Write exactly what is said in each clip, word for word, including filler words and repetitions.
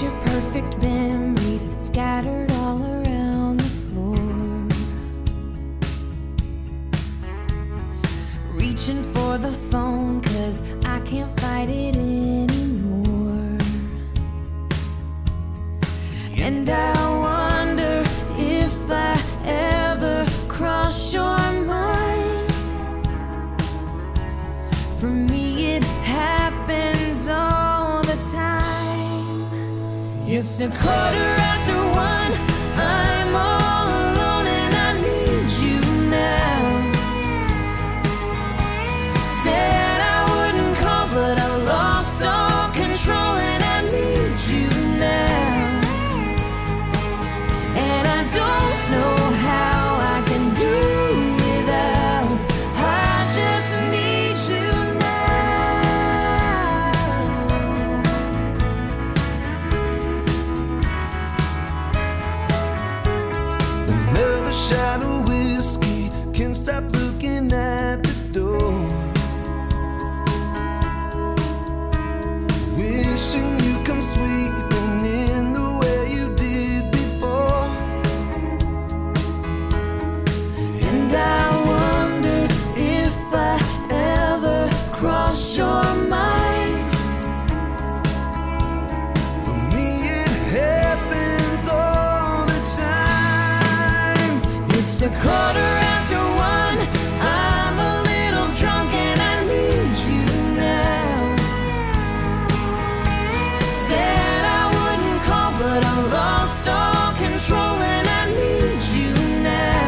picture perfect memories scattered all around the floor. Reaching for the phone 'cause I can't fight it anymore. And I wonder if I ever cross your mind. For me it happens all the time. It's a quarter after one, I'm all alone and I need you now. Said I wouldn't call but I lost all control and I need you now. And I don't know how I can do without. I just need you now. Another shot of whiskey, can't stop looking at the door. Wishing you come sweeping in the way you did before. And I wonder if I ever cross your mind. For me it happens all the time. It's a quarter after one, I'm a little drunk and I need you now. Said I wouldn't call but I lost all control and I need you now.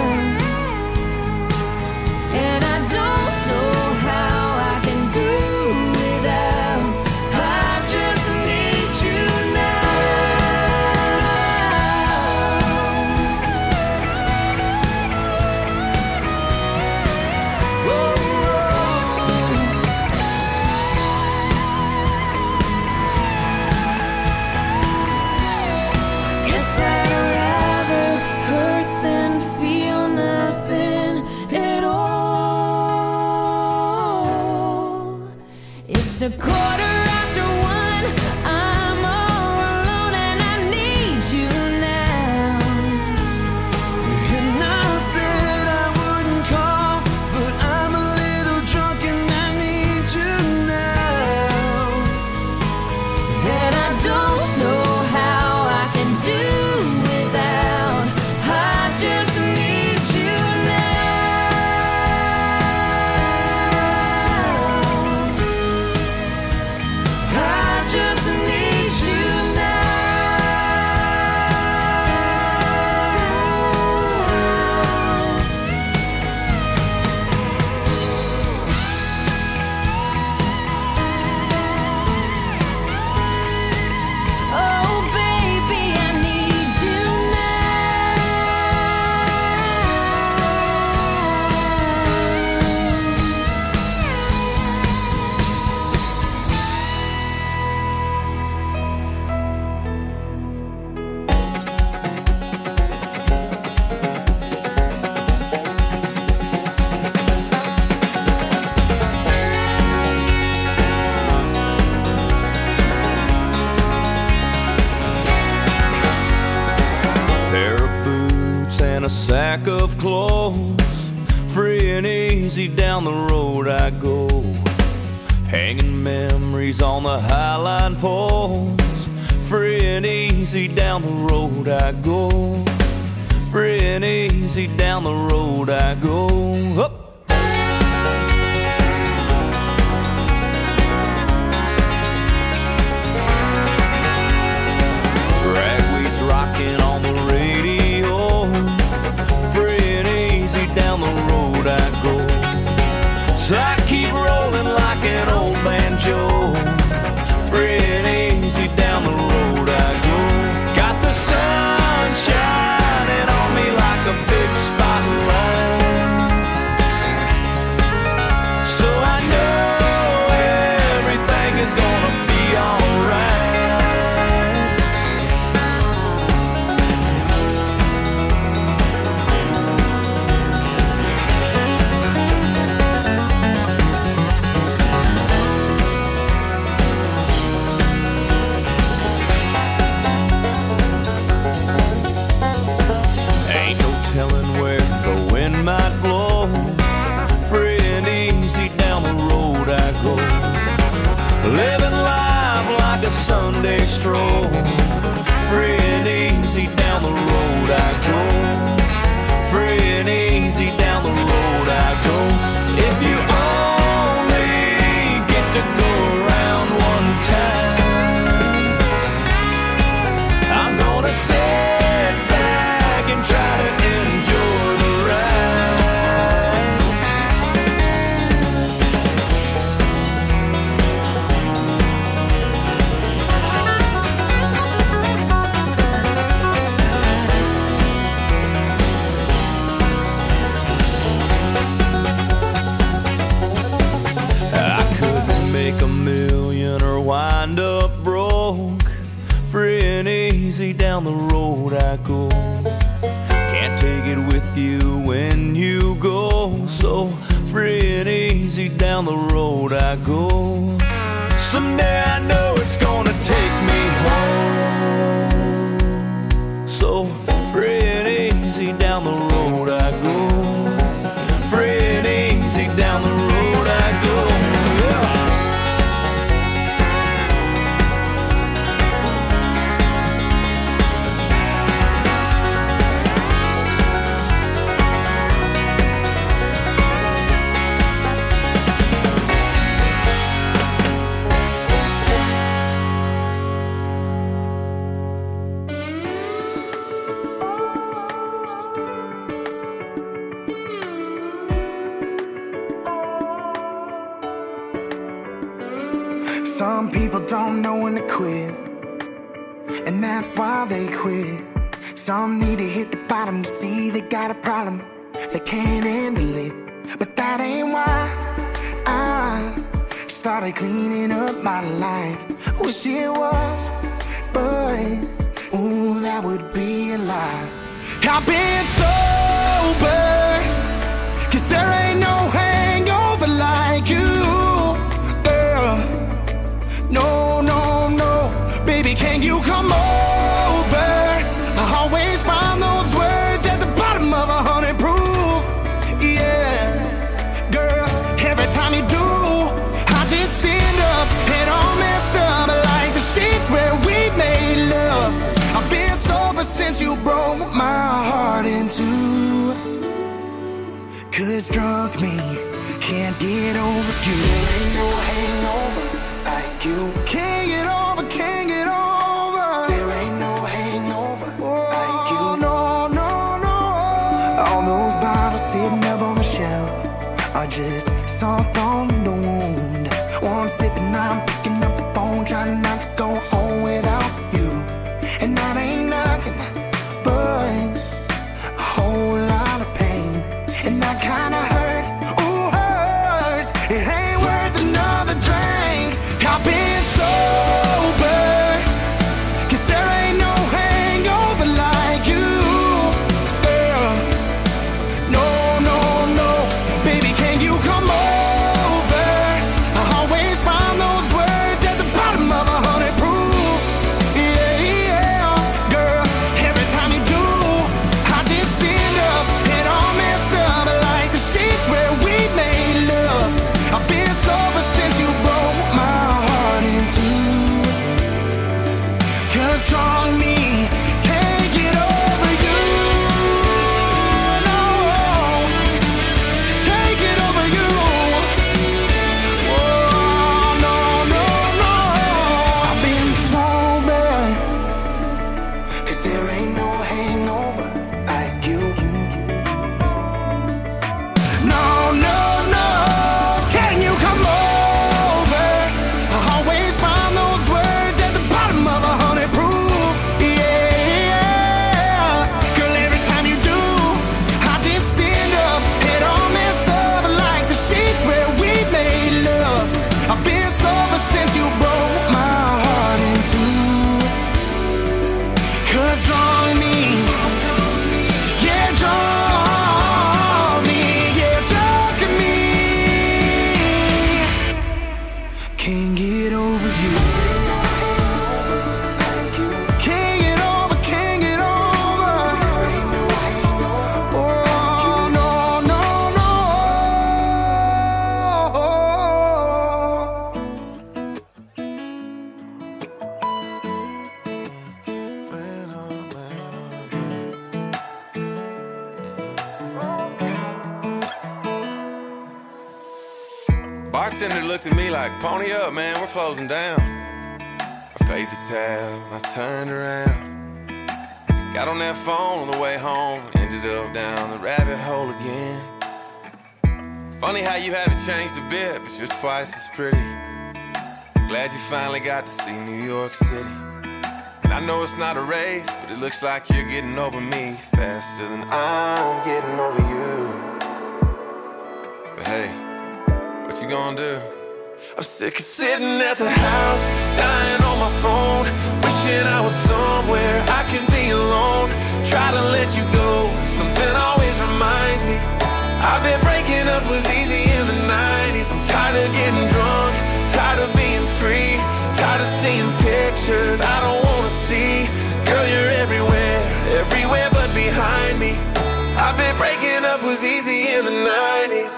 And I don't know how I can do without. I just need you now. Whoa, Guess I'd rather hurt than feel nothing at all. It's a quarter after one, I'm all alone and I need you now. and I said I wouldn't call, but I'm a little drunk and I need you now. And I don't know how I can do without. I just need you now. I just need you now. Oh, baby, I need you Pair of boots and a sack of clothes, free and easy down the road I go, hanging memories on the highline poles. Free and easy down the road I go, free and easy down the road I go. Up. Ragweed's rocking on the radio, free and easy down the road I go. So I keep rolling like an old banjo, free and easy down the road I go. Got the sun shining on me like a big spotlight. living life like a Sunday stroll. Free and easy down the road I go. Free and easy down the road I go. If you only get to go around one time, I'm gonna sit back and try to enjoy the ride. I couldn't make a million or wind up broke. Free and easy down the road I go. Can't take it with you when you go. So free and easy down the road I go. Someday I know it's gonna take me home. So free and easy down the road I go. Free and easy down the road I go. Yeah. Some people don't know when to quit, and that's why they quit. Some need to hit the bottom to see they got a problem, they can't handle it. But that ain't why I started cleaning up my life. Wish it was, but ooh, that would be a lie. I've been sober, 'cause there ain't no hangover like you, girl. No, no, no, baby, can you come over? I always find those words at the bottom of a hundred proof. Yeah, girl, every time you do, I just stand up and all messed up like the sheets where we made love. I've been sober since you broke my heart in two. 'Cause drunk me can't get over you. There ain't no hangover like you. Can't get over, can't get over. There ain't no hangover like you. No, no, no. All those bottles sitting up on the shelf are just salt on the wound. One sip and I'm picking up the phone, trying not to go home without you. And that ain't nothing but a whole lot of pain. And that kind of hurt, ooh, hurts. It ain't worth another drink. I've been sober, 'cause there ain't no hangover like you, girl. No, no, no, baby, can you come over? I always find those words at the bottom of a hundred proof. Yeah, yeah, girl, every time you do, I just stand up and all messed up like the sheets where we made love. I've been sober since you broke my heart in two. 'Cause strong me can't get over you. No, can't get over you. Oh, no, no, no. I've been sober, 'cause there ain't no hangover like you. No, no, no, can you come over? I always find those words at the bottom of a hundred proof. Yeah, girl, every time you do, I just stand up and all messed up like the sheets where we made love. I've been sober since you broke my heart in two. 'Cause wrong me, yeah, draw me, yeah, drunk me. Can't get over you. Can't get over, can't get over. Oh, no, no, no. bartender looked at me like, pony up, man, we're closing down. I paid the tab and I turned around. Got on that phone on the way home, ended up down the rabbit hole again. It's funny how you haven't changed a bit, but you're twice as pretty. Glad you finally got to see New York City. And I know it's not a race, but it looks like you're getting over me faster than I'm getting over you. But hey, what you gonna do? I'm sick of sitting at the house, dying on my phone, wishing I was somewhere I can be alone. Try to let you go, something always reminds me. I bet breaking up was easy in the nineties. I'm tired of getting drunk, tired of being free, tired of seeing pictures I don't wanna see. Girl, you're everywhere, everywhere but behind me. I bet breaking up was easy in the nineties.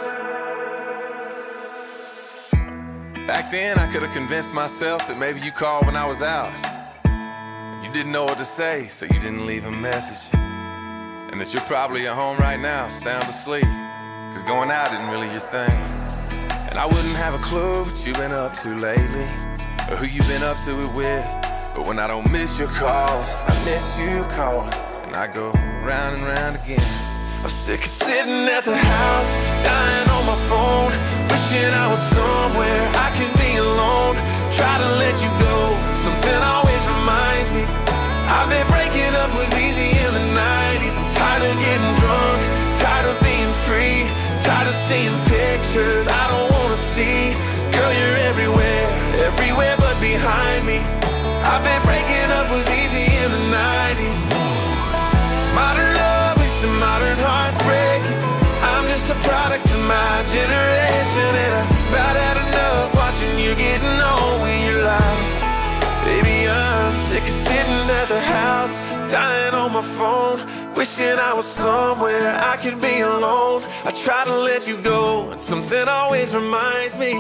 Back then, I could have convinced myself that maybe you called when I was out. You didn't know what to say, so you didn't leave a message. And that you're probably at home right now, sound asleep, cause going out isn't really your thing. And I wouldn't have a clue what you've been up to lately, or who you've been up to it with. But when I don't miss your calls, I miss you calling, and I go round and round again. I'm sick of sitting at the house, dying on my phone, wishing I was somewhere I can be alone. Try to let you go, something always reminds me. I bet breaking up was easy in the nineties. I'm tired of getting drunk, tired of being free, tired of seeing pictures I don't wanna see. Girl, you're everywhere, everywhere but behind me. I bet breaking up was easy in the nineties. Modern love is to modern hearts breaking. I'm just a product of my generation, and I've about had enough watching you getting on when you're lying. Baby, I'm sick of sitting at the house, dying on my phone, wishing I was somewhere I could be alone. I try to let you go, and something always reminds me.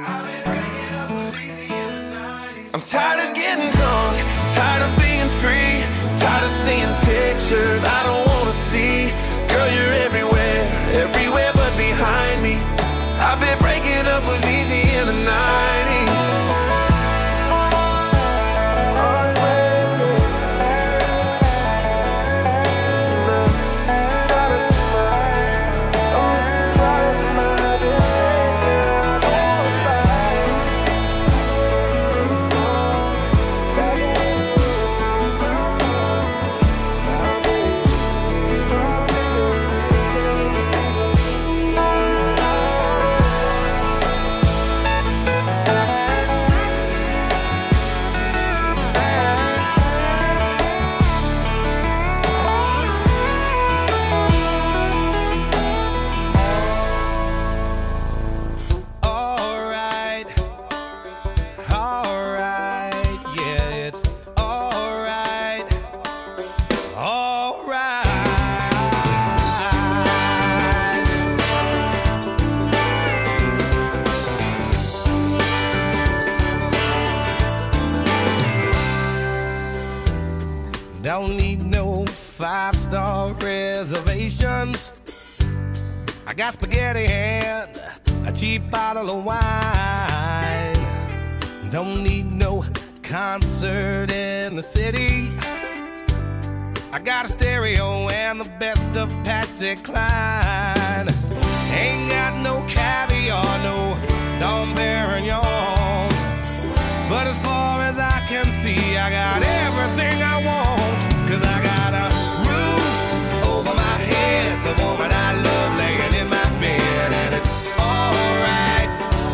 I'm tired of getting drunk, tired of being free, tired of seeing pictures I don't wanna see. Girl, you're everywhere, everywhere but behind me. I bet breaking up was easy in the nineties. Don't need no five-star reservations. I got spaghetti and a cheap bottle of wine. Don't need no concert in the city. I got a stereo and the best of Patsy Cline. Ain't got no caviar, no Dom Perignon. But as far as I can see, I got everything I want. Cause I got a roof over my head, the woman I love laying in my bed. And it's alright,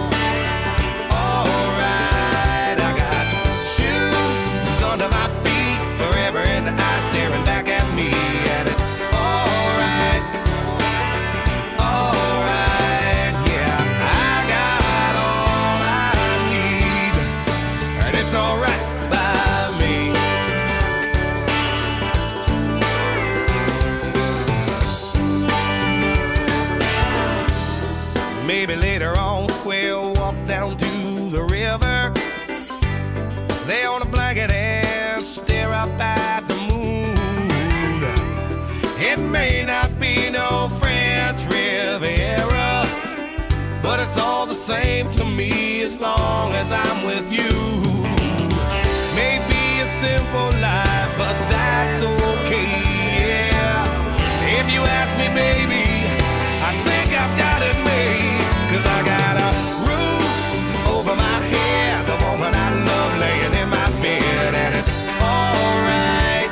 alright. I got shoes under my feet, forever in the eye staring back at me. And it's alright, alright. Yeah, I got all I need, and it's alright by me. Maybe later on we'll walk down to the river, lay on a blanket and stare up at the moon. It may not be no French Riviera, but it's all the same to me as long as I'm with you. Maybe a simple life, but that's okay, yeah. If you ask me, baby, I think I've got it made. Cause I got a roof over my head, the woman I love laying in my bed, and it's alright,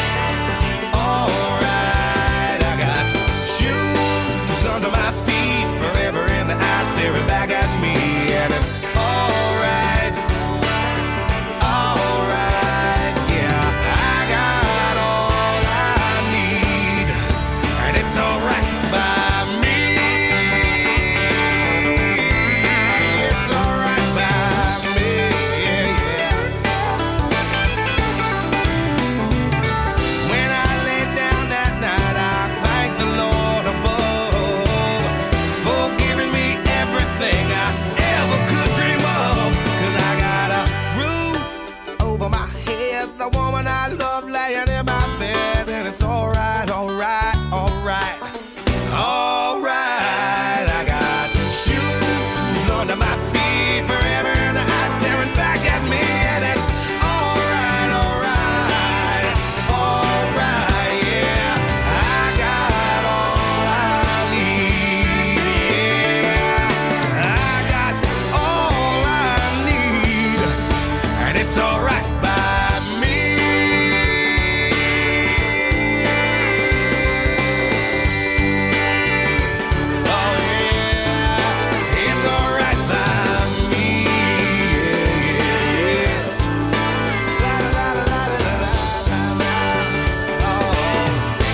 alright. I got shoes under my feet, forever in the eyes staring back at me, and it's alright, alright, yeah. I got all I need, and it's alright by me. It's alright by me, yeah, yeah. When I lay down that night, I thank the Lord above for giving me everything I ever could dream of. Cause I got a roof over my head, the woman I love laying in my bed, and it's alright, alright, alright, alright. I got shoes under my feet, forever in the eyes staring back at me, and it's alright, alright, alright, yeah. I got all I need, yeah. I got all I need, and it's alright by me. Oh yeah, it's alright by me, yeah, yeah, yeah. La la la la la la la la. Oh.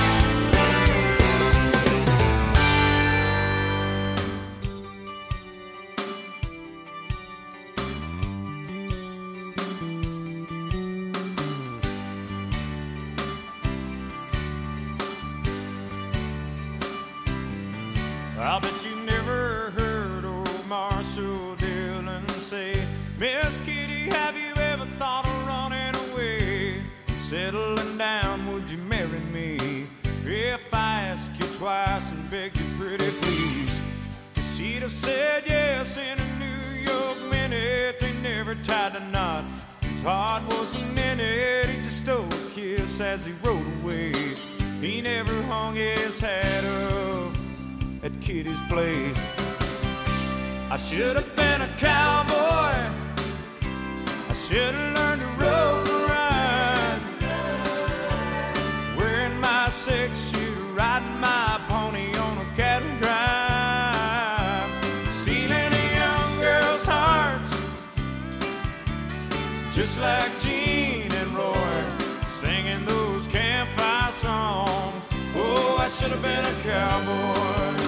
I bet you never heard old Marshall Dillon say, Miss Kitty, have you ever thought of running away? Settling down, would you marry me? If I ask you twice and beg you pretty please. She'd have said yes in a New York minute. They never tied a knot, his heart wasn't in it. He just stole a kiss as he rode away. He never hung his hat up at Kitty's place. I should have been a cowboy, I should have learned to rope and ride, wearing my six-shooter, riding my pony on a cattle drive, stealing a young girl's hearts, just like Gene and Roy, singing those campfire songs. Oh, I should have been a cowboy.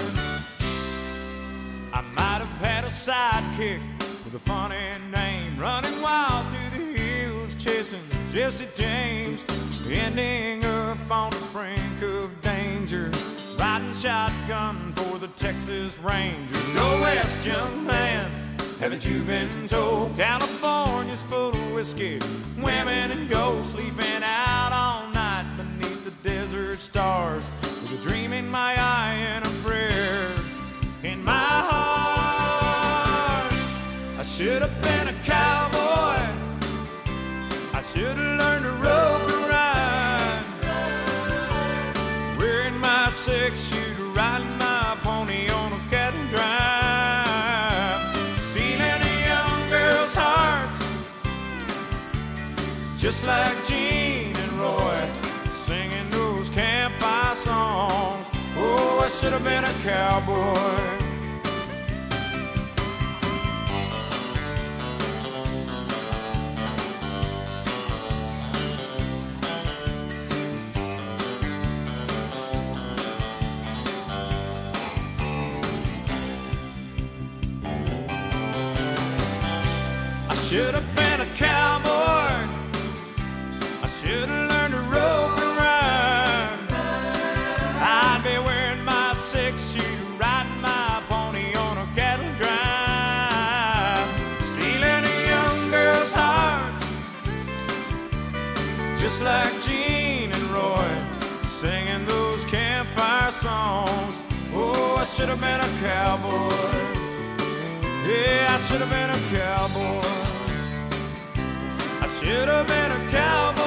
I might have had a sidekick with a funny name, running wild through the hills, chasing Jesse James, ending up on the brink of danger, riding shotgun for the Texas Rangers. Go west, young man, haven't you been told? California's full of whiskey, women and gold, sleeping out all night beneath the desert stars, with a dream in my eye and a prayer in my heart. I should have been a cowboy, I should have learned to rope and ride, wearing my six-shooter, riding my pony on a cattle drive, stealing a young girl's hearts, just like Gene and Roy, singing those campfire songs. Oh, I should have been a cowboy. I should have been a cowboy, I should have learned to rope and ride, I'd be wearing my six-shooter, riding my pony on a cattle drive, stealing a young girl's heart, just like Gene and Roy, singing those campfire songs. Oh, I should have been a cowboy. Yeah, I should have been a cowboy. I should have been a cowboy.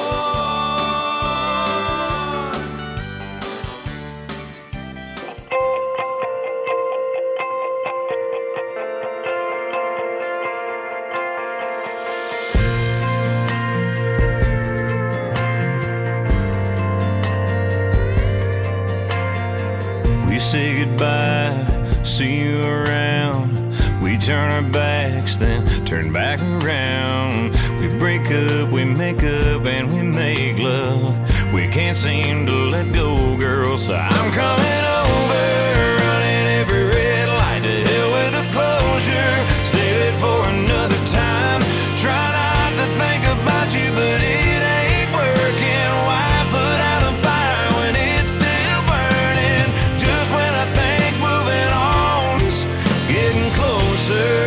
We say goodbye, see you around. We turn our backs, then turn back around. We break up, we make up, and we make love. We can't seem to let go, girl, so I'm coming over, running every red light. To hell with the closure, save it for another time. Try not to think about you, but it ain't working. Why put out a fire when it's still burning? Just when I think moving on's getting closer,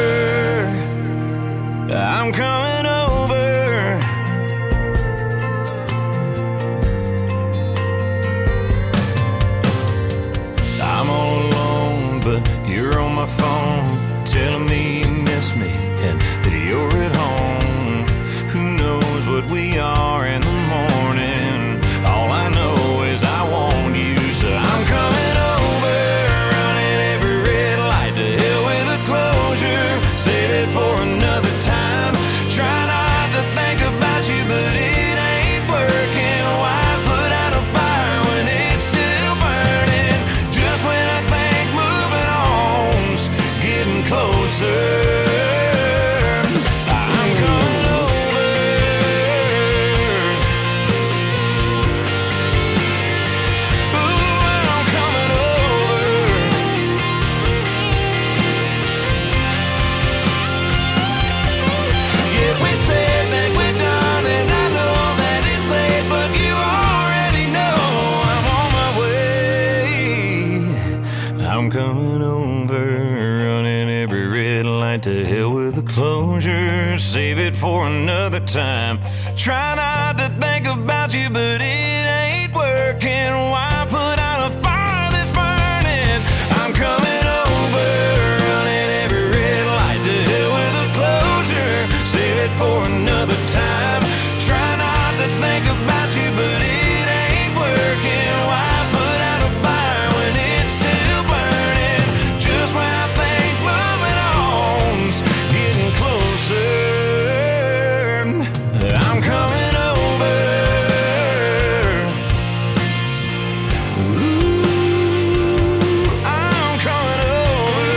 I'm coming over. I'm all alone, but you're on my phone, telling me you miss me and that you're at home. Who knows what we are in the morning? All I know is I want you, so I'm coming over, running every red light. To hell with the closure, save it for another time. Try not to think about you, but it ain't working. Why put out a fire when it's still burning? Just when I think moving on's getting closer, I'm coming over. Ooh, I'm coming over. Yeah, we said that we're done, and I know that it's late, but you already know I'm on my way. I'm coming over, running every red light. To hell with the closure, save it for another time. Try not to think about you, but it ain't working. Why put out a fire that's burning? I'm coming over, running every red light. To hell with the closure, save it for another time. Try not to think about you, but it ain't working. Why put out a fire when it's still burning? Just when I think moving on's getting closer, I'm coming over. Ooh, I'm coming over.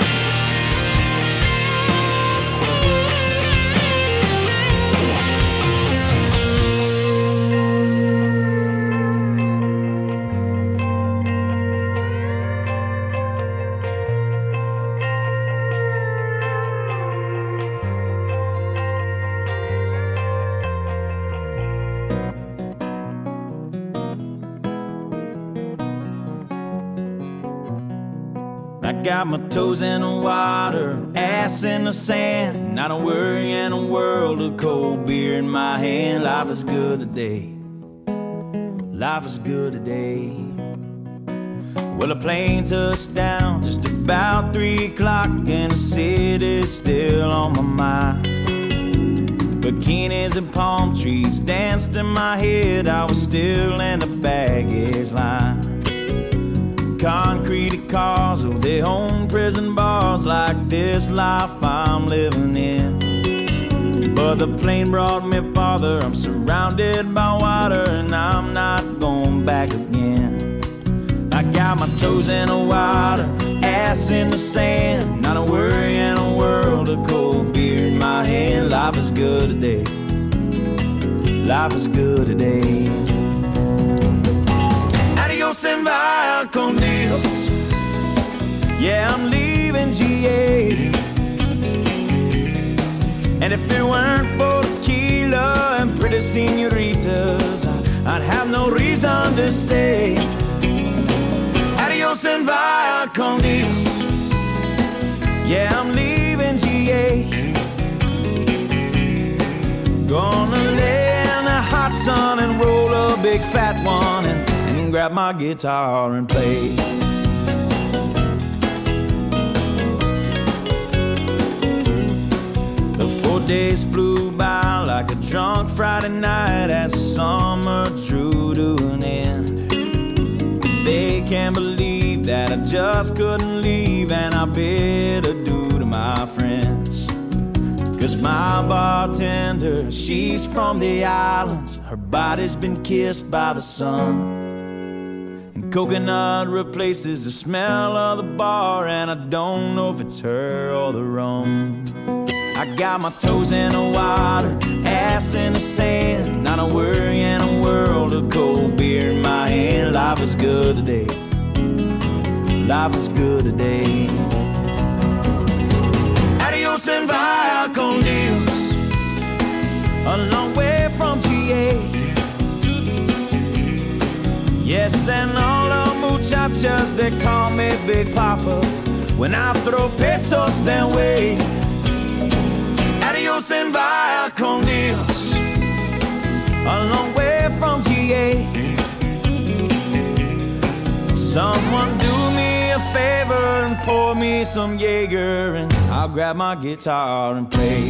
I got my toes in the water, ass in the sand. Not a worry in a world of cold beer in my hand. Life is good today. Life is good today. Well, a plane touched down just about three o'clock, and the city's still on my mind. Bikinis and palm trees danced in my head. I was still in the baggage line. Concrete cars, oh, they own prison bars. Like this life I'm living in. But the plane brought me farther. I'm surrounded by water, and I'm not going back again. I got my toes in the water, ass in the sand. Not a worry in a world of cold beer in my hand. Life is good today. Life is good today. Adios and via con Dios. Yeah, I'm leaving G A. And if it weren't for tequila and pretty senoritas, I'd have no reason to stay. Adios and via con Dios. Yeah, I'm leaving G A. Gonna lay in the hot sun and roll a big fat one, and, and grab my guitar and play. days flew by like a drunk Friday night as the summer drew to an end. They can't believe that I just couldn't leave, and I bid adieu to my friends. Cause my bartender, she's from the islands. Her body's been kissed by the sun, and coconut replaces the smell of the bar, and I don't know if it's her or the rum. I got my toes in the water, ass in the sand, not a worry in a world of cold beer in my hand. Life is good today, life is good today. Adios and via con Dios, a long way from G A. Yes, and all the muchachas, they call me Big Papa when I throw pesos their way. Adios and via con Dios, a long way from G A. Someone do me a favor and pour me some Jaeger, and I'll grab my guitar and play.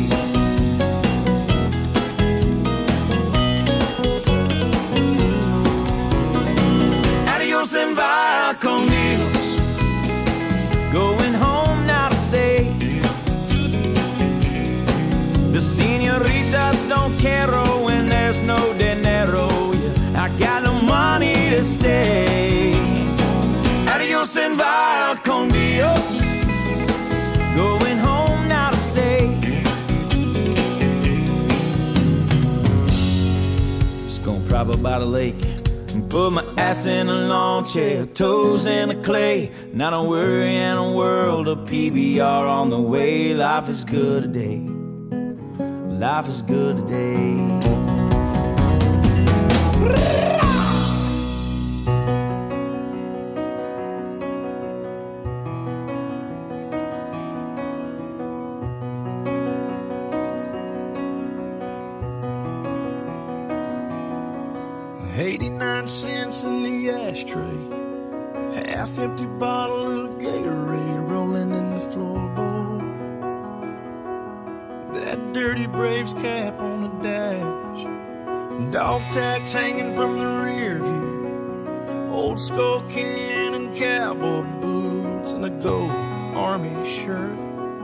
Adios and via con Dios, going home now to stay. The senoritas don't care when there's no dinero. Yeah, I got no money to stay. Adios and via con Dios, going home now to stay. Just gonna prop up by the lake and put my ass in a lawn chair, toes in the clay. Not a worry in a world of P B R on the way. Life is good today, life is good today. eighty-nine cents in the ashtray, half empty bottle of Gatorade rolling in the floorboard. That dirty Braves cap on the dash, dog tags hanging from the rear view, old skull can and cowboy boots, and a gold army shirt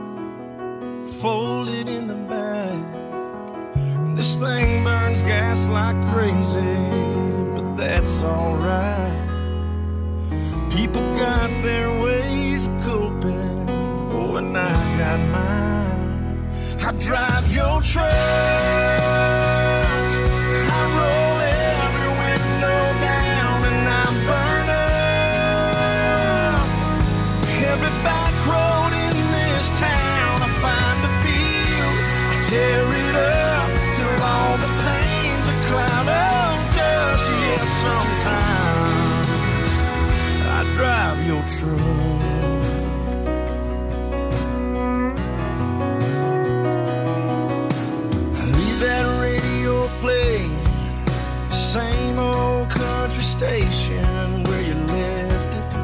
folded in the back. This thing burns gas like crazy, but that's alright. People got their ways of coping, oh, and I got mine. I drive your truck, I roll every window down, and I burn up every back road in this town. I find a field, I tear it up till all the pain's a cloud of dust. Yes, sometimes I drive your truck. I leave that radio playing, same old country station where you left it.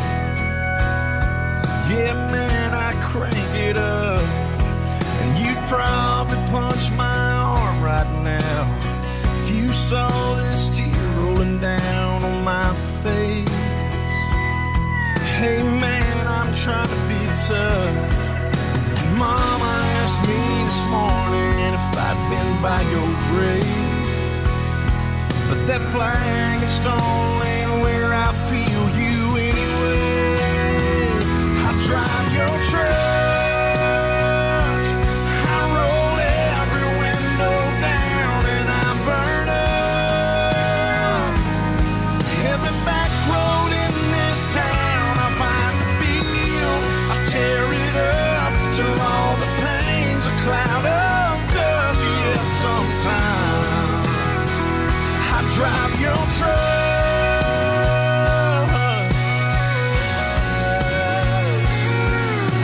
Yeah, man, I crank it up, and you'd probably punch my arm right now if you saw this tear rolling down on my face. Hey man, I'm trying to be tough. Mama asked me this morning if I'd been by your grave, but that flag and stone ain't where I feel you anyway. I drive your truck, drive your truck.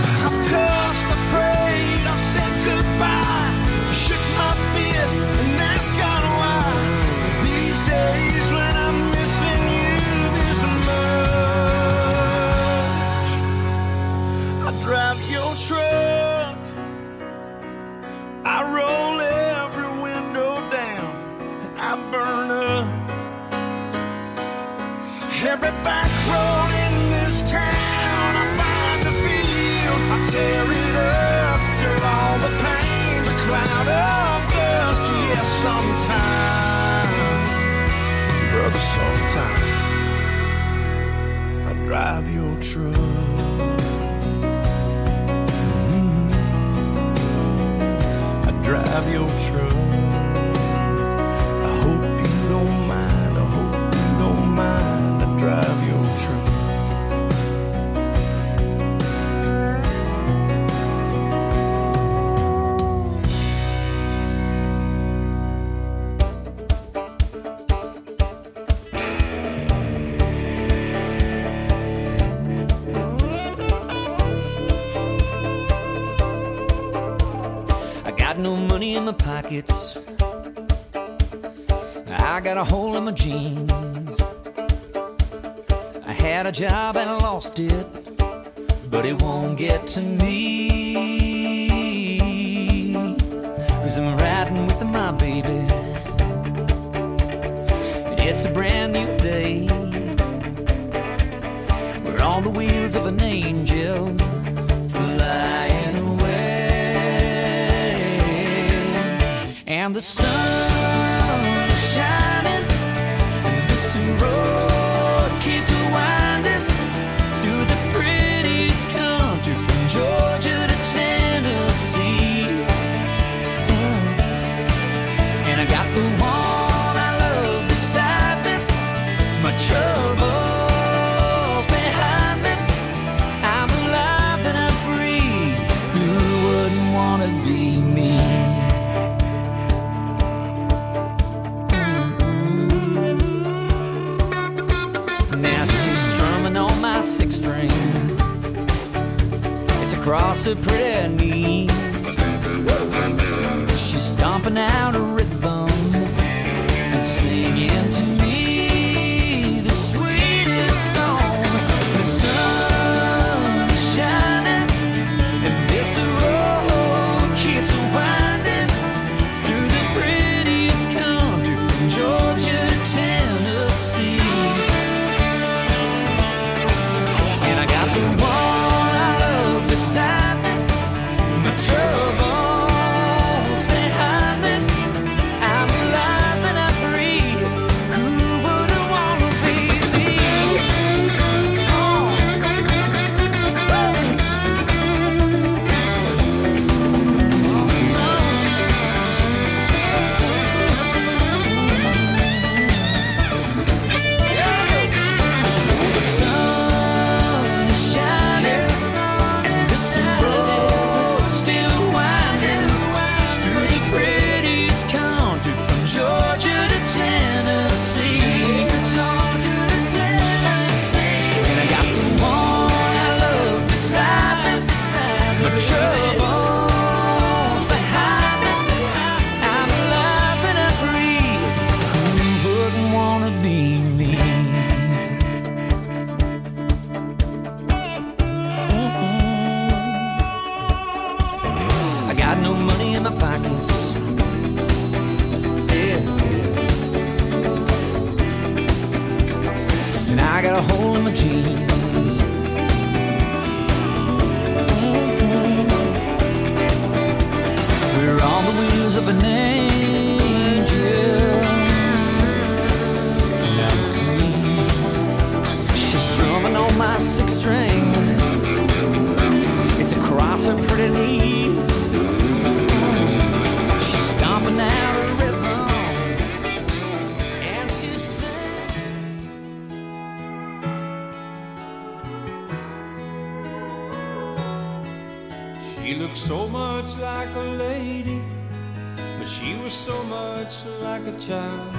all the time. I drive your truck. Mm-hmm. I drive your truck. I hope you don't mind. I hope you don't mind. I drive your truck. No money in my pockets, I got a hole in my jeans. I had a job and I lost it, but it won't get to me, 'cause I'm riding with my baby. It's a brand new day. We're on the wheels of an angel flying away. And the sun is shining, and this road keeps winding through the prettiest country from Georgia to Tennessee. Mm. And I got the one I love beside me, my troubles behind me. I'm alive and I'm free. Who wouldn't want to be me? Six string, it's across her pretty knees. She's stomping out a rhythm and singing to me the sweetest song. The sun is shining, and this road keeps winding through the prettiest country from Georgia to Tennessee. The one I love beside me, my troubles behind me. I'm alive and I'm free. Who wouldn't want to be me? Oh. The sun is shining, and this road still winding through the prettiest country from Georgia to Tennessee. And I got the one I love beside me, my troubles behind me. I'm alive and I'm free. Who wouldn't want to be me? I got no money in my pockets. Yeah, yeah. And I got a hole in my jeans. Mm-hmm. We're on the wheels of an angel. And I'm free. She's strumming on my six string. It's across her pretty knees. She's stomping out a rhythm, and she's singing. She looked so much like a lady, but she was so much like a child.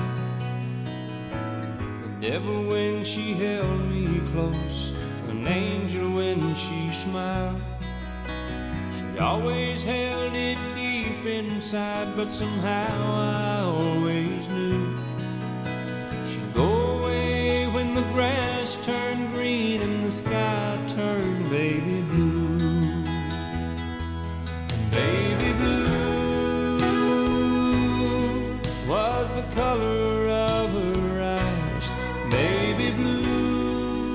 The devil when she held me close, an angel when she smiled. She always held it deep inside, but somehow I always knew she'd go away when the grass turned green and the sky turned baby blue. And baby blue was the color of her eyes. Baby blue,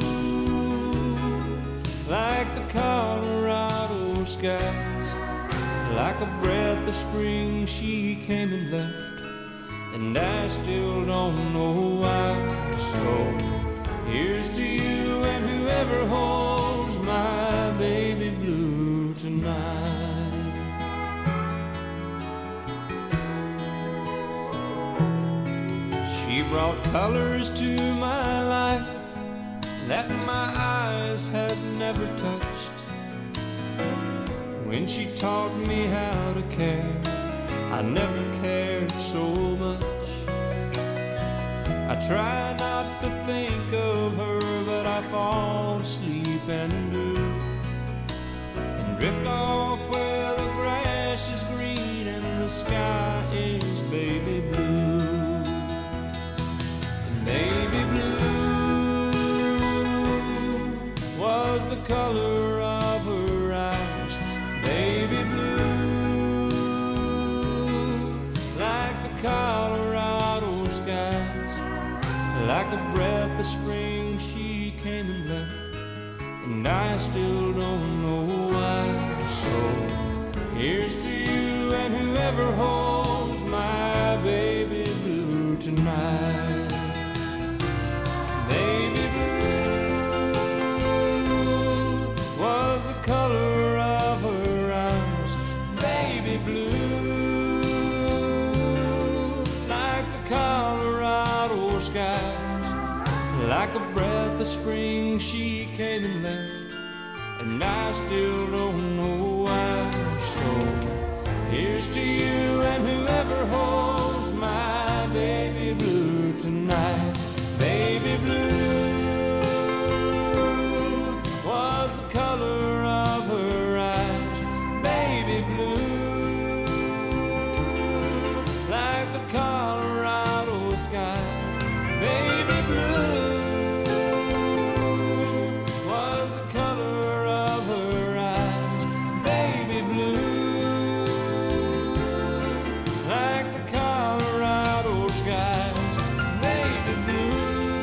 like the Colorado skies. Like a breath of spring she came and left, and I still don't know why. So here's to you and whoever holds my baby blue tonight. She brought colors to my life that my eyes had never touched. When she taught me how to care, I never cared so much. I try not to think of her, but I fall asleep and do, and drift off where the grass is green and the sky is baby blue. And baby blue was the color of her eyes. Baby blue, like the Colorado skies. Like a breath of spring she came and left, and I still don't know why. So here's to you and whoever holds my baby blue tonight. Baby blue was the color of her eyes. Baby blue, like the Colorado skies. Like a breath of spring she came and left, and I still don't know why. So here's to you and whoever holds my baby blue tonight. Baby blue was the color of her eyes. Baby blue, like the Colorado skies. Baby blue was the color of her eyes. Baby blue, like the Colorado skies. Baby blue.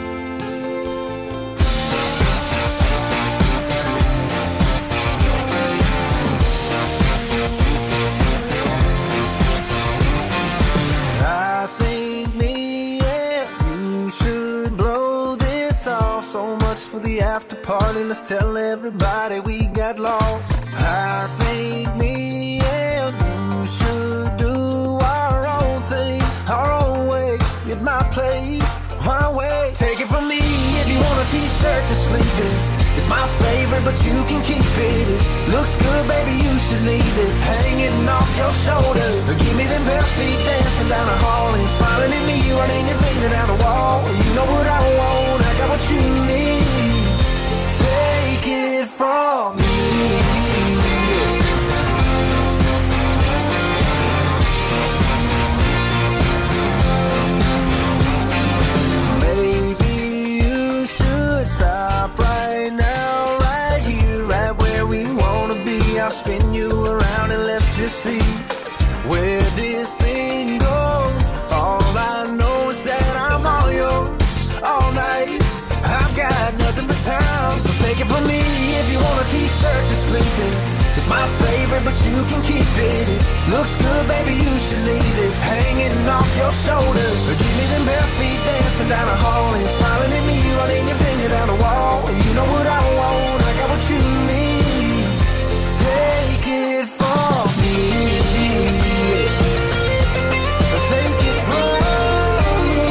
I think me and you should blow this off. So much for the after party, let's tell everybody we got lost. I think me and you should do our own thing, our own way, at my place, my way. Take it from me if you want a t-shirt to sleep in. It's my favorite, but you can keep it. It looks good, baby, you should leave it hanging off your shoulder. Give me them bare feet dancing down the hall and smiling at me, running your finger down the wall. You know what I want, I got what you need. Take it from me. Maybe you should stop right now, right here, right where we wanna be. I'll spin you around and let's just see where this thing goes. All I know is that I'm all yours all night. I've got nothing but time, so take it from me if you want a t-shirt to sleep in. It's my favorite, but you can keep it. It looks good, baby, you should leave it hanging off your shoulder. Give me them bare feet dancing down the hall and smiling at me, running your finger down the wall. You know what I want, I got what you need. Take it from me. Take it from me.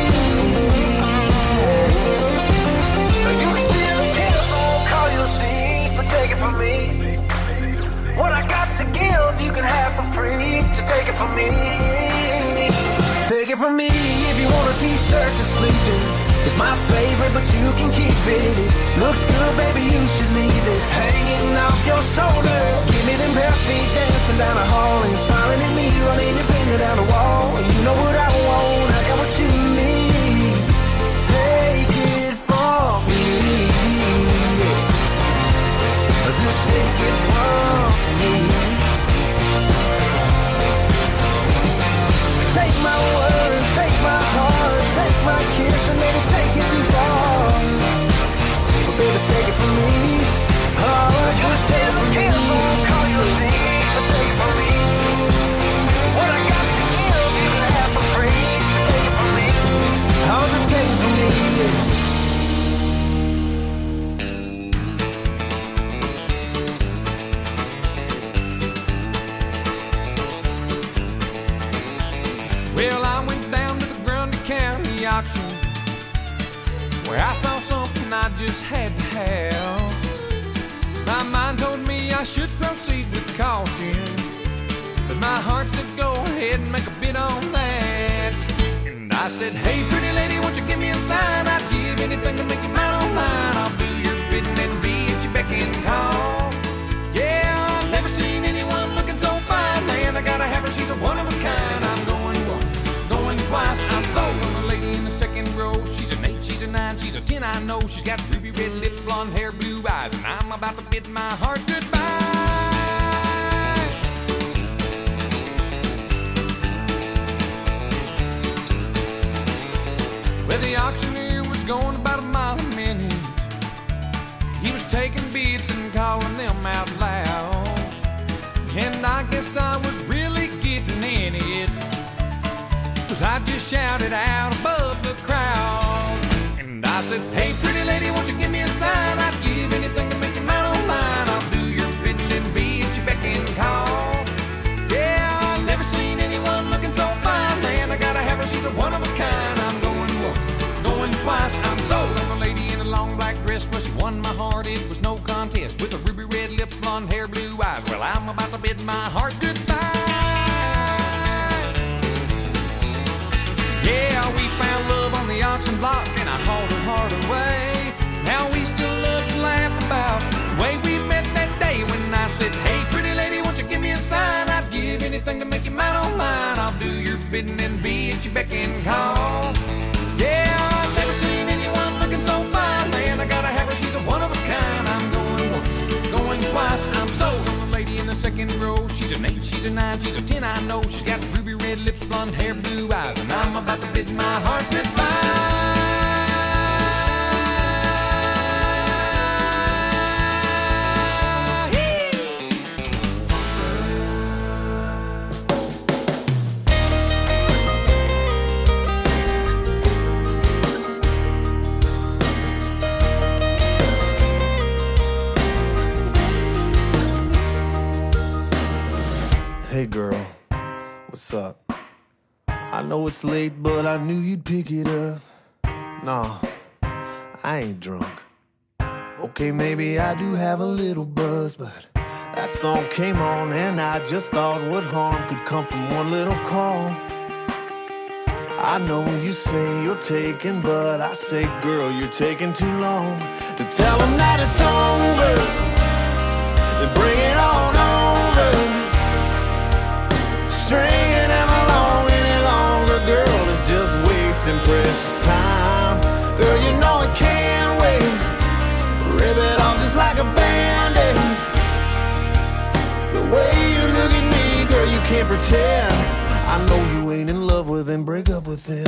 You can steal a kiss, I won't call you a thief, but take it from me. What I got to give, you can have for free. Just take it from me. Take it from me if you want a t-shirt to sleep in. It's my favorite, but you can keep it. It looks good, baby, you should leave it hanging off your shoulder. Give me them bare feet dancing down the hall and smiling at me, running your finger down the wall. You know what I want, I got what you need. Take it from me. Just take it from me. Take my word, take my heart, take my kiss, and maybe take it too far. But baby, take it from me. Oh, just take it from me. I won't call you a thief, but take it from me. What I got to give, you can have for free. Well, I went down to the Grundy County auction, where I saw something I just had to have. My mind told me I should proceed with caution, but my heart said go ahead and make a bid on that. And I said, hey pretty lady, won't you give me a sign? I'd give anything to make you mine on mine. I'll do your bidding and be at your beck and call. Yeah, I've never seen anyone looking so fine. Man, I gotta have her, she's a one of a kind. I'm going once, going twice. I'm sold on the lady in the second row. She's an eight, she's a nine, she's a ten, I know. She's got ruby red lips, blonde hair, blue eyes, and I'm about to bid my heart goodbye. Well, the auctioneer was going about a mile a minute. He was taking bids and calling them out loud, and I guess I was really getting in it, 'cause I just shouted out above the crowd. And I said, hey pretty lady, won't you give me a sign? I'd give anything to make you mine on mine. I'll do your bidding and be at your beck and call. Yeah, I've never seen anyone looking so fine. Man, I gotta have her, she's a one of a kind. I'm going once, going twice. I'm sold on the lady in a long black dress. Well, she won my heart, it was no contest. With her ruby red lips, blonde hair, blue eyes. Well, I'm about to bid my heart goodbye. Yeah, we found love on the auction block, and I hauled her heart away. Now we still love to laugh about the way we met that day when I said, hey pretty lady, won't you give me a sign? I'd give anything to make you mine on mine. I'll do your bidding and be at your beck and call. Yeah, I've never seen anyone looking so fine. Man, I gotta have her, she's a one of a kind. I'm going once, going twice. I'm sold on the lady in the second row. She's an eight, she's a nine, she's a ten, I know. She's got ruby red lips, blonde hair, blue eyes, and I'm about to bid my heart goodbye. Hey girl, what's up? I know it's late, but I knew you'd pick it up. Nah, I ain't drunk. Okay, maybe I do have a little buzz, but that song came on and I just thought what harm could come from one little call. I know you say you're taking, but I say, girl, you're taking too long to tell them that it's over. Then bring it on over. Stringing them along any longer, girl, is just wasting precious time. Girl, you know it can't wait. Rip it off just like a band-aid. The way you look at me, girl, you can't pretend. I know you ain't in love with him, break up with him.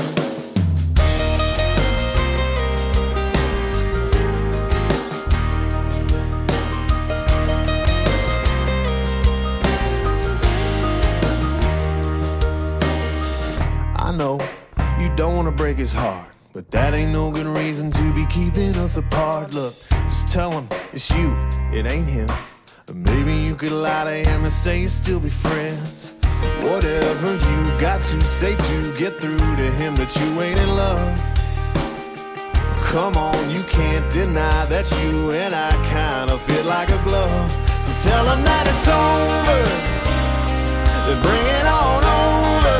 I know you don't want to break his heart, but that ain't no good reason to be keeping us apart. Look, just tell him it's you, it ain't him. Or maybe you could lie to him and say you'll still be friends. Whatever you got to say to get through to him that you ain't in love. Come on, you can't deny that you and I kinda fit like a glove. So tell him that it's over, then bring it on over.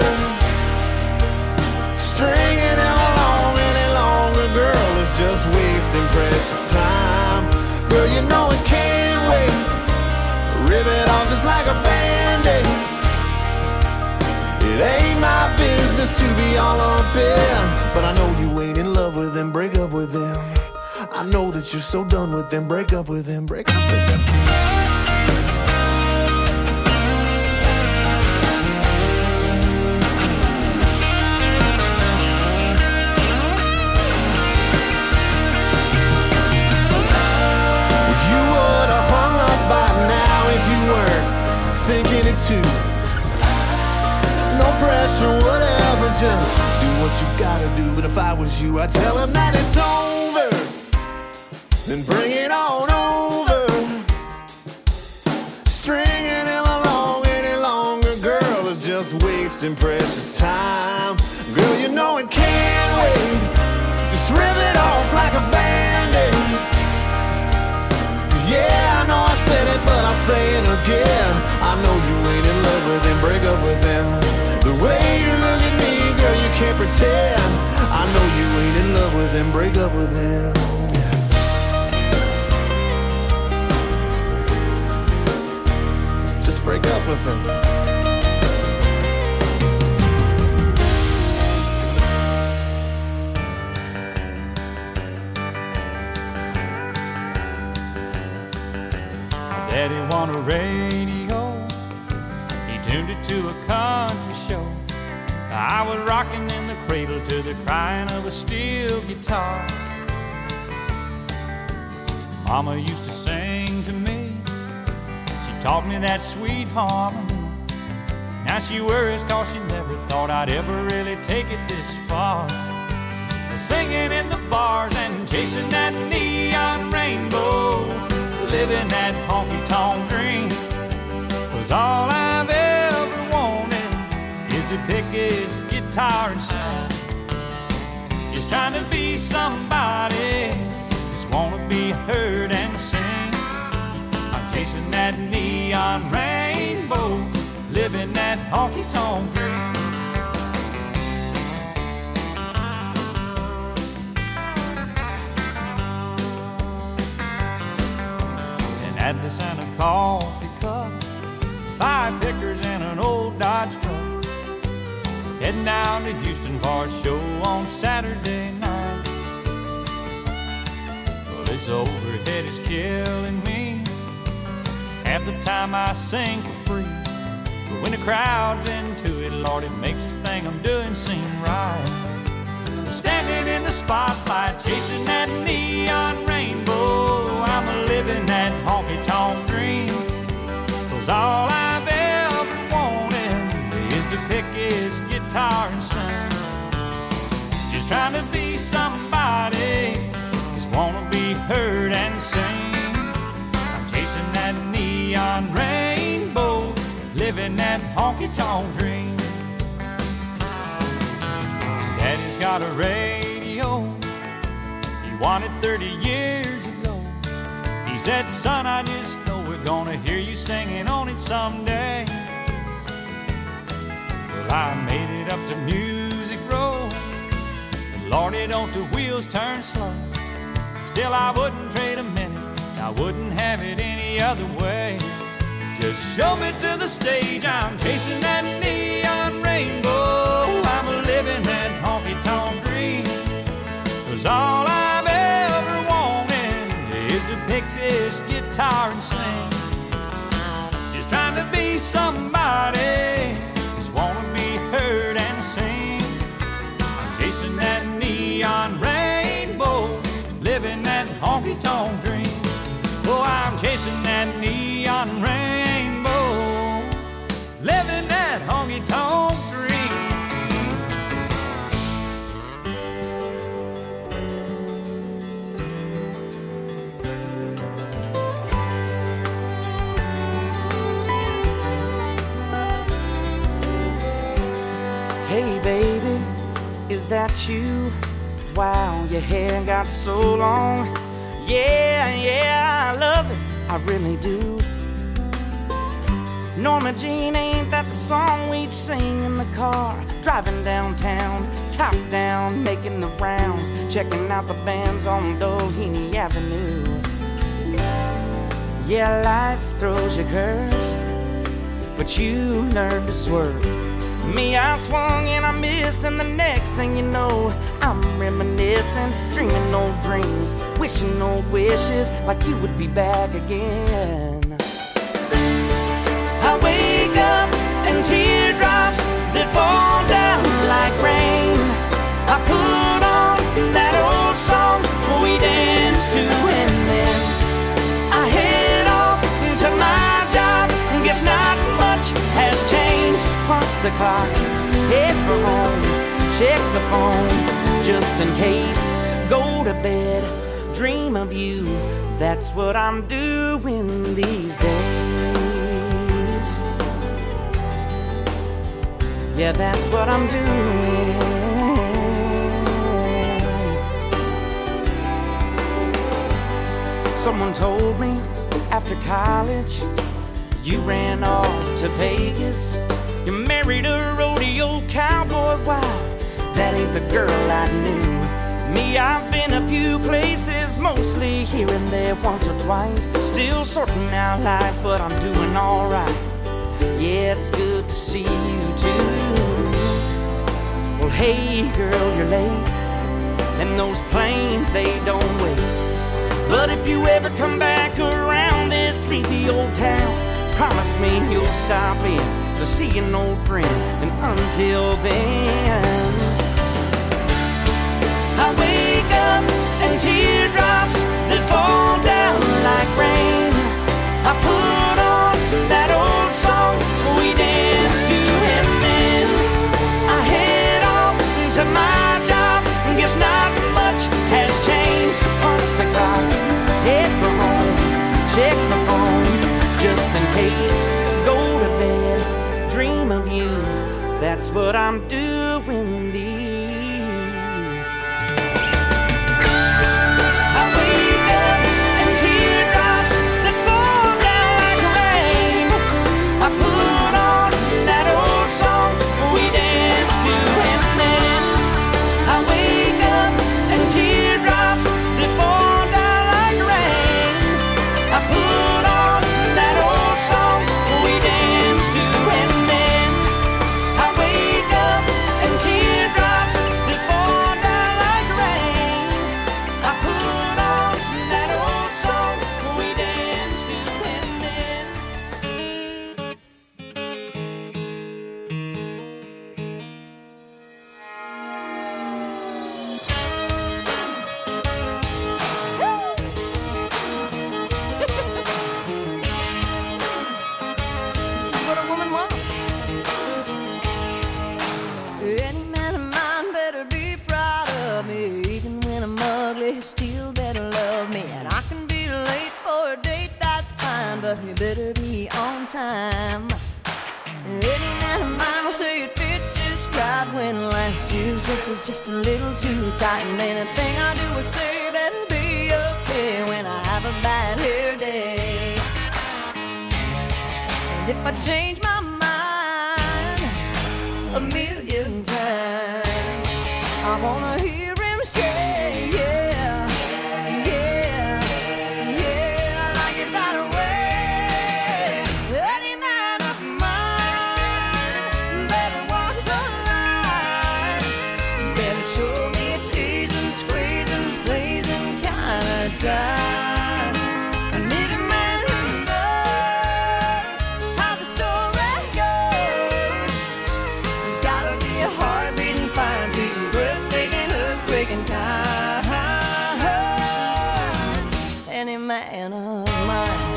Stringing him along any longer, girl, is just wasting precious time. Girl, you know it can't wait. Rip it off just like a band-aid. It ain't my business to be all up in, but I know you ain't in love with him, break up with him. I know that you're so done with him, break up with him, break up with him. You would have hung up by now if you weren't thinking it too. No pressure, whatever, just do what you gotta do. But if I was you, I'd tell him that it's over, then bring it on over. Stringing him along any longer, girl, is just wasting precious time. saying again, I know you ain't in love with him, break up with him. The way you look at me, girl, you can't pretend. I know you ain't in love with him, break up with him. Just break up with him. Daddy won a radio, he tuned it to a country show. I was rocking in the cradle to the crying of a steel guitar. Mama used to sing to me, she taught me that sweet harmony. Now she worries cause she never thought I'd ever really take it this far. Singing in the bars and chasing that neon rainbow, living that honky-tonk dream. Was all I've ever wanted is to pick his guitar and sing. Just trying to be somebody, just wanna be heard and sing. I'm chasing that neon rainbow, living that honky-tonk dream. Atlas and a coffee cup, five pickers and an old Dodge truck. Heading down to Houston for a show on Saturday night. Well, this overhead is killing me. Half the time I sing for free, but when the crowd's into it, Lord, it makes this thing I'm doing seem right. Standing in the spotlight, chasing that neon rainbow, I'm a living that honky-tonk dream. Cause all I've ever wanted is to pick his guitar and sing. Just trying to be somebody, just wanna be heard and sing. I'm chasing that neon rainbow, living that honky-tonk dream. Daddy's got a radio, he won it thirty years ago. He said, son, I just know we're gonna hear you singing on it someday. Well, I made it up to Music Row, but Lordy, don't the wheels turn slow. Still, I wouldn't trade a minute, I wouldn't have it any other way. Just show me to the stage, I'm chasing that neon rainbow, I'm a living that honky-tonk dream. Cause all I've ever wanted is to pick this guitar and sing. Just trying to be somebody, just wanna be heard and sing. I'm chasing that neon rainbow, living that honky-tonk dream. Oh, I'm chasing that neon rainbow, living that honky-tonk dream. Hey baby, is that you? Wow, your hair got so long. Yeah, yeah, I love it, I really do. Norma Jean, ain't that the song we'd sing in the car? Driving downtown, top down, making the rounds, checking out the bands on Doheny Avenue. Yeah, life throws you curves, but you learn to swerve. Me, I swung and I missed, and the next thing you know, I'm reminiscing, dreaming old dreams, wishing old wishes, like you would be back again. I wake up and teardrops that fall down like rain. I put on that old song we danced to, and then I head off to my job. Guess not much has changed. Punch the clock, head for home, check the phone, just in case. Go to bed, dream of you. That's what I'm doing these days. Yeah, that's what I'm doing. Someone told me after college, you ran off to Vegas. You married a rodeo cowboy. Wow, that ain't the girl I knew. Me, I've been a few places, mostly here and there once or twice. Still sorting out life, but I'm doing alright. Yeah, it's good to see you too. Well, hey girl, you're late, and those planes, they don't wait. But if you ever come back around this sleepy old town, promise me you'll stop in to see an old friend. And until then, I wake up and teardrops that fall down like rain. I put on that old song we danced to, and then I head off to my job. Guess not much has changed. Punch the clock, head for home, check the phone just in case. Go to bed, dream of you. That's what I'm doing these. But you better be on time. Any man of mine will say it fits just right when last year's dress is just a little too tight. And anything I do or say better be okay when I have a bad hair day. And if I change my mind a million times, I wanna hear him say, yeah. Time. I need a man who knows how the story goes. There's gotta be a heart-beating fire to you, breathtaking, earthquaking kind. Any man of mine.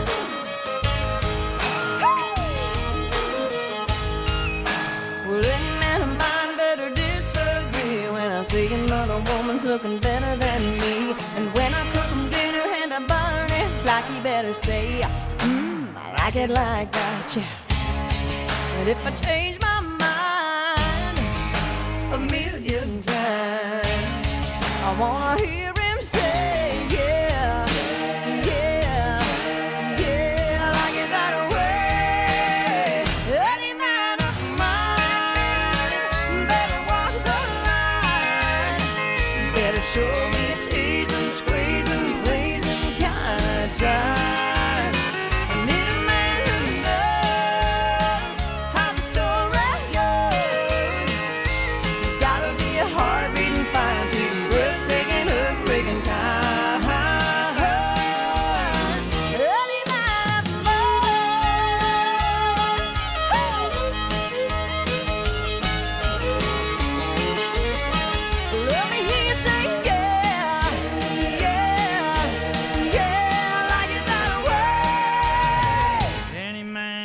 Well, any man of mine better disagree when I see another woman's looking better than me. And when I cook them dinner and I burn it, like you better say, mmm, I like it like that, yeah. And if I change my mind a million times, I wanna hear him say, yeah, yeah, yeah, I like it that way. Any man of mine better walk the line, better show me a teasing, squeezing, blazing kind of time. I need a man who knows how the story goes. There's gotta be a heart beating fire to be breathtaking, earthquaking kind. Any man of mine. Let me hear you say, yeah, yeah, yeah, I like it that way. Any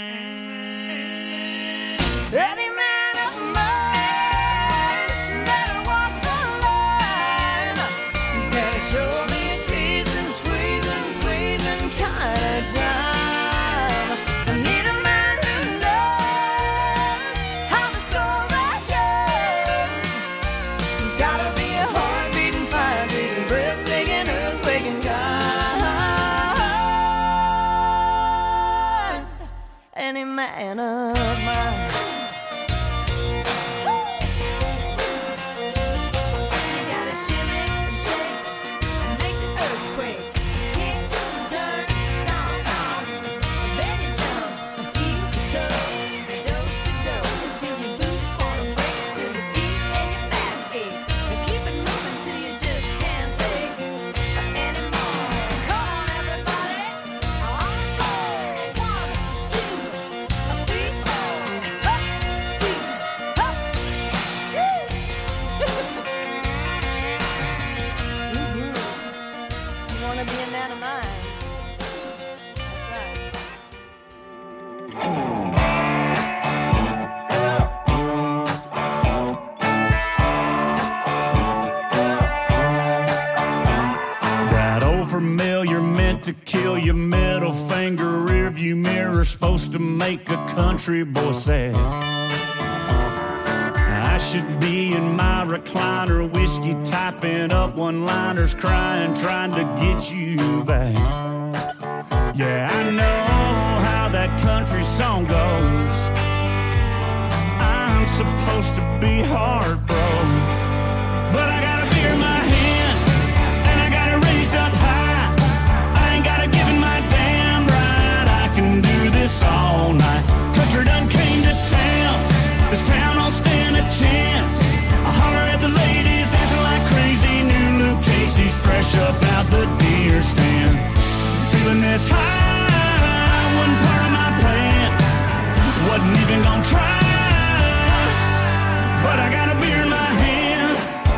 man, Any man of mine better walk the line, better show me a teasing, squeezing, pleasing kind of time. I need a man who knows how the story goes. There's gotta be a heart beating, fire beating, breathtaking, earthquaking kind. man of mine. You gotta shimmy, shake, and make the earthquake. Kick, turn, stomp, stomp. Then you jump, you keep the toe, dose to dose, until your boots wanna break, till your feet and your back ache. But keep it moving till you just can't take anymore. Come on, everybody, on the floor. One, two, three, four. Up, two, up. Mhm. You wanna be a man of mine? That's right. That old familiar meant to kill your middle finger rearview mirror, supposed to make a country boy sad. I should be in my recliner, whiskey typing up one-liners, crying, trying to get you back. Yeah, I know how that country song goes. I'm supposed to be heartbroken, but I got a beer in my hand, and I got it raised up high. I ain't got to give in my damn right. I can do this all night. Country done came to town. This town don't stand a chance. I holler at the ladies dancing like crazy. New Luke Casey's fresh up out the deer stand. Feeling this high wasn't part of my plan. Wasn't even gonna try, but I got a beer in my hand.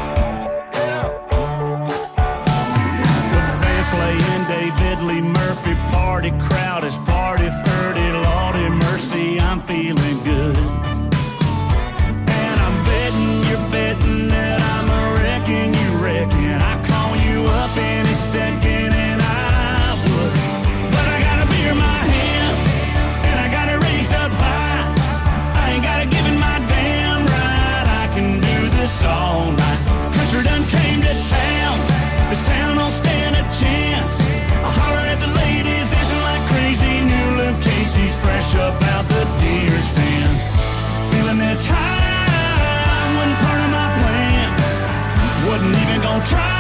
With the band's playing David Lee Murphy, party crowd is party thirty. Lordy mercy, I'm feeling good. And I'm betting you're betting that I'm a wrecking you reckon. I call you up any second and I would. But I got a beer in my hand, and I got it raised up high. I ain't got to give in my damn right. I can do this all night. Country done came to town. This town don't stand a chance. I holler at the ladies dancing like crazy. New Luke Casey's fresh up out the deer stand. Feeling this high wasn't part of my plan. Wasn't even gonna try,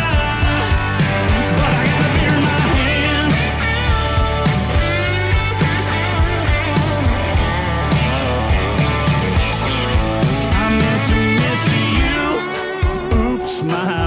but I got a beer in my hand. I meant to miss you. Oops, my